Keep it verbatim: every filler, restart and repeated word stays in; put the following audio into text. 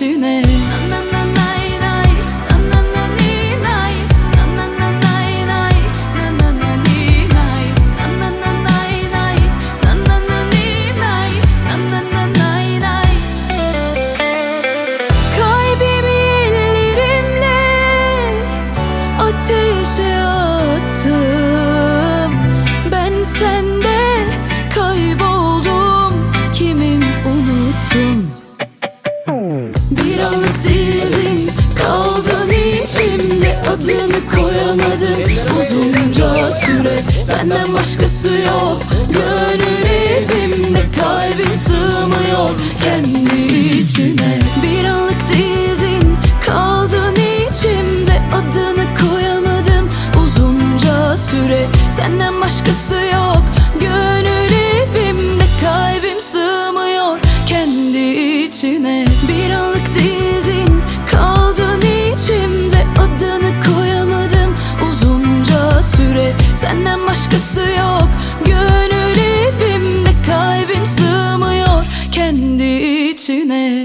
içine. Na na na nay nay, na na na ni nay, na na na nay nay, na na na ni nay, na na na nay nay, na na na ni nay, na na na nay nay. Kalbimi ellerimle ateşe attım. Ben sende kayboldum, kimim unuttum. Bir anlık değildin, kaldın içimde, adını koyamadım uzunca süre. Senden başkası yok, gönül evimde, kalbim sığmıyor kendi içine. Bir anlık değildin, kaldın içimde, adını koyamadım uzunca süre. Senden başkası yok, gönül evimde, kalbim sığmıyor kendi içine. Bir anlık değildin, kaldın içimde, adını koyamadım uzunca süre. Senden başkası yok, gönül evimde, kalbim sığmıyor kendi içine.